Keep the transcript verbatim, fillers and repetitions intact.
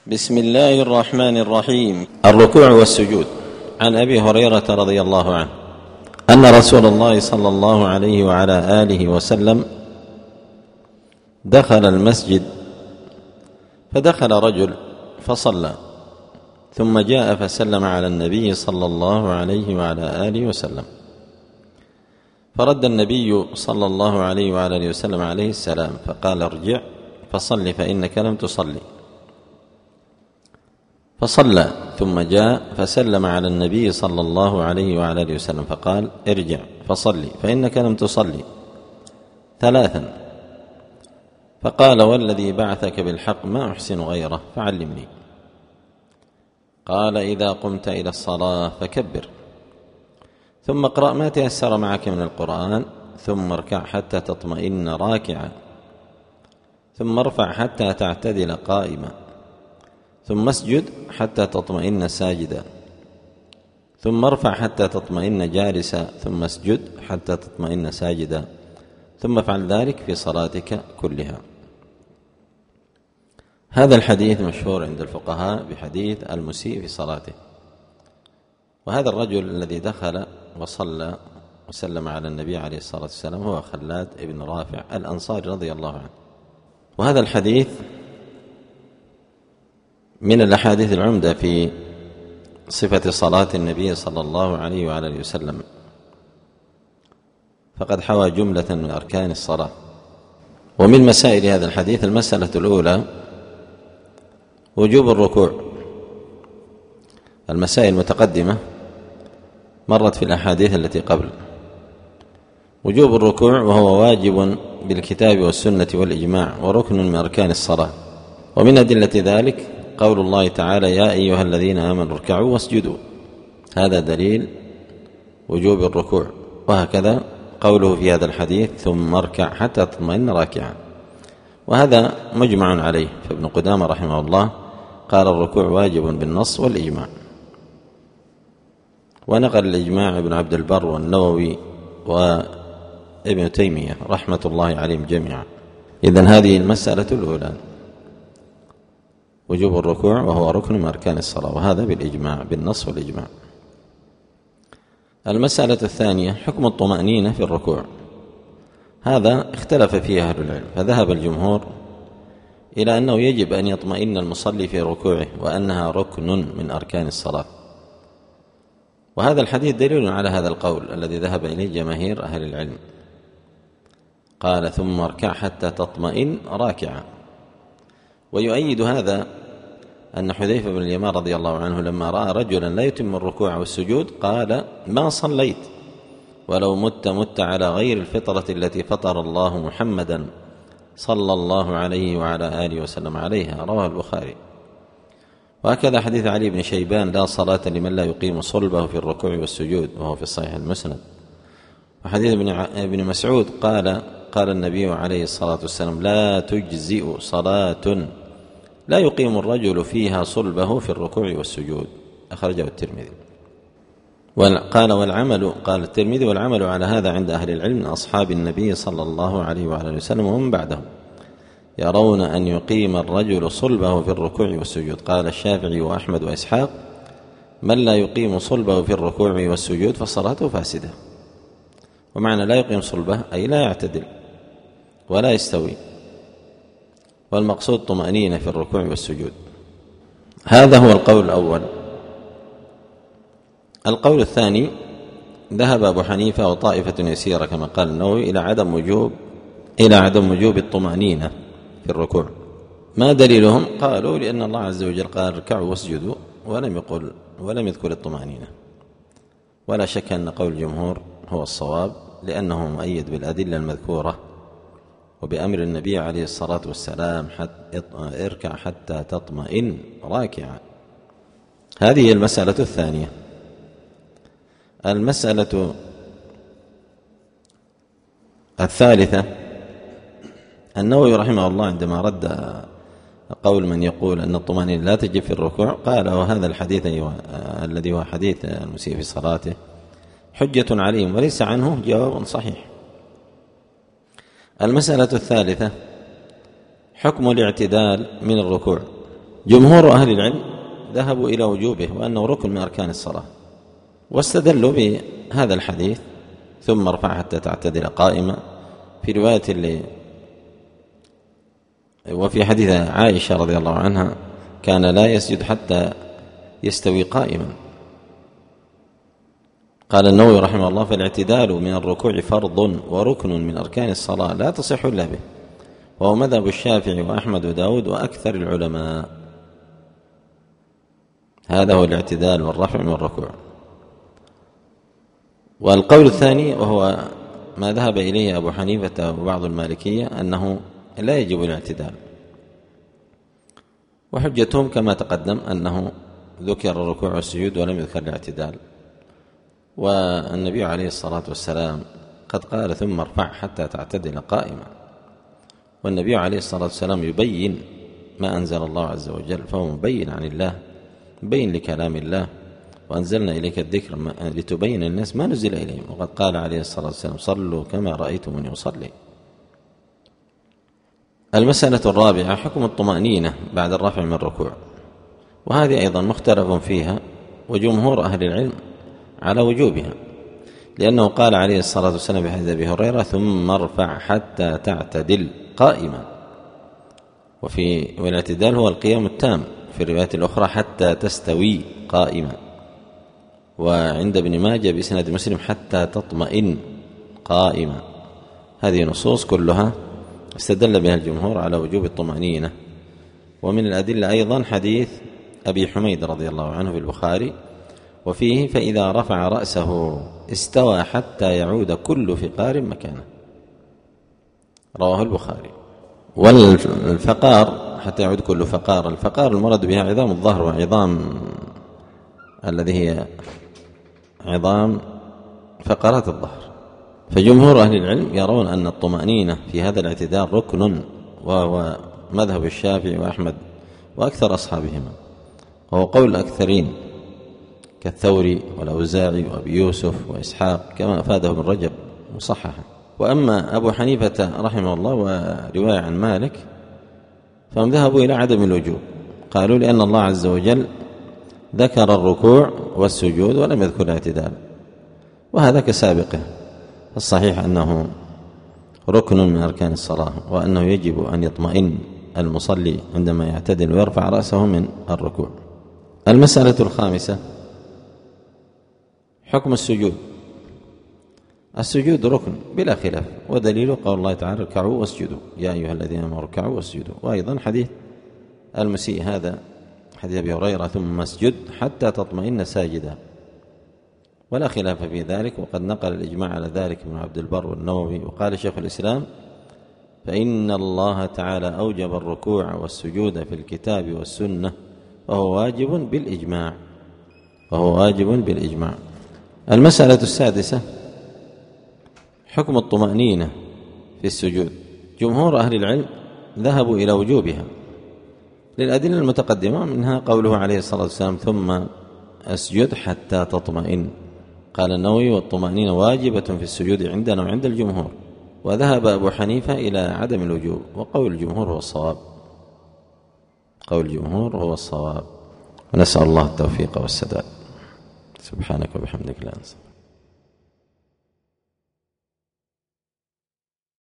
بسم الله الرحمن الرحيم. الركوع والسجود. عن أبي هريرة رضي الله عنه أن رسول الله صلى الله عليه وعلى آله وسلم دخل المسجد فدخل رجل فصلى ثم جاء فسلم على النبي صلى الله عليه وعلى آله وسلم، فرد النبي صلى الله عليه وعلى آله وسلم عليه السلام فقال: ارجع فصل فإنك لم تصلي. فصلى ثم جاء فسلم على النبي صلى الله عليه وعلى آله وسلم فقال: ارجع فصل فإنك لم تصلي ثلاثا، فقال: والذي بعثك بالحق ما أحسن غيره فعلمني. قال: إذا قمت إلى الصلاة فكبر، ثم اقرأ ما تيسر معك من القرآن، ثم اركع حتى تطمئن راكعا، ثم ارفع حتى تعتدل قائما، ثم اسجد حتى تطمئن ساجدا، ثم ارفع حتى تطمئن جالسا، ثم اسجد حتى تطمئن ساجدا، ثم افعل ذلك في صلاتك كلها. هذا الحديث مشهور عند الفقهاء بحديث المسيء في صلاته. وهذا الرجل الذي دخل وصلى وسلم على النبي عليه الصلاة والسلام هو خلاد بن رافع الأنصاري رضي الله عنه. وهذا الحديث من الأحاديث العمدة في صفة صلاة النبي صلى الله عليه وعلى آله وسلم، فقد حوى جملة من أركان الصلاة. ومن مسائل هذا الحديث المسألة الأولى وجوب الركوع. المسائل المتقدمة مرت في الأحاديث التي قبل. وجوب الركوع وهو واجب بالكتاب والسنة والإجماع وركن من أركان الصلاة. ومن أدلة ذلك قول الله تعالى: يا أيها الذين آمنوا اركعوا واسجدوا، هذا دليل وجوب الركوع. وهكذا قوله في هذا الحديث: ثم اركع حتى تطمئن راكعا، وهذا مجمع عليه. فابن قدامة رحمه الله قال: الركوع واجب بالنص والإجماع. ونقل الإجماع ابن عبد البر والنووي وابن تيمية رحمة الله عليهم جميعا. إذن هذه المسألة الأولى وجوب الركوع وهو ركن من أركان الصلاة، وهذا بالإجماع بالنص والإجماع. المسألة الثانية حكم الطمأنينة في الركوع. هذا اختلف فيه أهل العلم، فذهب الجمهور إلى أنه يجب أن يطمئن المصلي في ركوعه وأنها ركن من أركان الصلاة. وهذا الحديث دليل على هذا القول الذي ذهب إليه جماهير أهل العلم. قال: ثم اركع حتى تطمئن راكعا. ويؤيد هذا أن حذيفة بن اليمان رضي الله عنه لما رأى رجلا لا يتم الركوع والسجود قال: ما صليت ولو مت مت على غير الفطرة التي فطر الله محمدا صلى الله عليه وعلى آله وسلم عليها، رواه البخاري. وهكذا حديث علي بن شيبان: لا صلاة لمن لا يقيم صلبه في الركوع والسجود، وهو في الصحيح المسند. وحديث ابن مسعود قال قال النبي عليه الصلاة والسلام: لا تجزئ صلاة لا يقيم الرجل فيها صلبه في الركوع والسجود، أخرجه الترمذي. وقال والعمل قال الترمذي: والعمل على هذا عند أهل العلم من أصحاب النبي صلى الله عليه وعلى آله وسلم ومن بعدهم، يرون أن يقيم الرجل صلبه في الركوع والسجود. قال الشافعي وأحمد وإسحاق: من لا يقيم صلبه في الركوع والسجود فصلاته فاسدة. ومعنى لا يقيم صلبه أي لا يعتدل ولا يستوي، والمقصود طمأنينة في الركوع والسجود. هذا هو القول الأول. القول الثاني ذهب أبو حنيفة وطائفة يسيرة كما قال النووي إلى عدم وجوب إلى عدم وجوب الطمأنينة في الركوع. ما دليلهم؟ قالوا: لأن الله عز وجل قال: اركعوا واسجدوا، ولم يقل ولم يذكر الطمأنينة. ولا شك أن قول الجمهور هو الصواب، لأنه مؤيد بالأدلة المذكورة وبأمر النبي عليه الصلاة والسلام: حتى اركع حتى تطمئن راكعا. هذه المسألة الثانية. المسألة الثالثة النووي رحمه الله عندما رد قول من يقول أن الطمأنينة لا تجب في الركوع قال: وهذا الحديث أيوة الذي هو حديث المسيء في صلاته حجة عليهم وليس عنه جواب صحيح. المسألة الثالثة حكم الاعتدال من الركوع. جمهور أهل العلم ذهبوا إلى وجوبه وأنه ركن من أركان الصلاة، واستدلوا بهذا الحديث ثم ارفع حتى تعتدل قائمة في رواية اللي وفي حديث عائشة رضي الله عنها كان لا يسجد حتى يستوي قائما. قال النووي رحمه الله: فالاعتدال من الركوع فرض وركن من أركان الصلاة لا تصح إلا به، وهو مذهب الشافعي وأحمد وداود وأكثر العلماء. هذا هو الاعتدال والرفع من الركوع. والقول الثاني وهو ما ذهب إليه أبو حنيفة وبعض المالكية أنه لا يجب الاعتدال، وحجتهم كما تقدم أنه ذكر الركوع والسجود ولم يذكر الاعتدال، والنبي عليه الصلاة والسلام قد قال: ثم ارفع حتى تعتدل قائما. والنبي عليه الصلاة والسلام يبين ما أنزل الله عز وجل، فهو مبين عن الله، مبين لكلام الله، وأنزلنا إليك الذكر لتبين الناس ما نزل إليهم. وقد قال عليه الصلاة والسلام: صلوا كما رأيتموني أصلي. المسألة الرابعة: حكم الطمأنينة بعد الرفع من الركوع، وهذه أيضا مختلف فيها، وجمهور أهل العلم على وجوبها، لأنه قال عليه الصلاة والسلام بحديث أبي هريرة: ثم ارفع حتى تعتدل قائما. وفي والاعتدال هو القيام التام، في الروايات الأخرى حتى تستوي قائما، وعند ابن ماجه بإسناد مسلم حتى تطمئن قائما. هذه نصوص كلها استدل بها الجمهور على وجوب الطمأنينة. ومن الأدلة أيضا حديث أبي حميد رضي الله عنه في البخاري، وفيه: فإذا رفع رأسه استوى حتى يعود كل فقار مكانه. رواه البخاري. والفقار حتى يعود كل فقار، الفقار المراد بها عظام الظهر وعظام الذي هي عظام فقرات الظهر. فجمهور أهل العلم يرون أن الطمأنينة في هذا الاعتدال ركن، وهو مذهب الشافعي وأحمد وأكثر أصحابهما، وهو قول الأكثرين كالثوري والأوزاعي وأبي يوسف وإسحاق، كما أفاده ابن رجب مصححا. وأما أبو حنيفة رحمه الله ورواية عن مالك فهم ذهبوا إلى عدم الوجوب، قالوا لأن الله عز وجل ذكر الركوع والسجود ولم يذكر الاعتدال، وهذا كسابقه. الصحيح أنه ركن من أركان الصلاة، وأنه يجب أن يطمئن المصلي عندما يعتدل ويرفع رأسه من الركوع. المسألة الخامسة: حكم السجود. السجود ركن بلا خلاف، ودليله قول الله تعالى: اركعوا واسجدوا يا أيها الذين آمنوا اركعوا واسجدوا. وأيضا حديث المسيء هذا حديث أبي هريرة: ثم اسجد حتى تطمئن ساجدا، ولا خلاف في ذلك. وقد نقل الإجماع على ذلك ابن عبد البر والنووي. وقال شيخ الإسلام: فإن الله تعالى أوجب الركوع والسجود في الكتاب والسنة، وهو واجب بالإجماع وهو واجب بالإجماع. المسألة السادسة: حكم الطمأنينة في السجود. جمهور أهل العلم ذهبوا إلى وجوبها للأدلة المتقدمة، منها قوله عليه الصلاة والسلام: ثم أسجد حتى تطمئن. قال النووي: والطمأنينة واجبة في السجود عندنا وعند الجمهور. وذهب أبو حنيفة إلى عدم الوجوب، وقول الجمهور هو الصواب قول الجمهور هو الصواب. ونسأل الله التوفيق والسداد. سبحانك وبحمدك لا أنسى.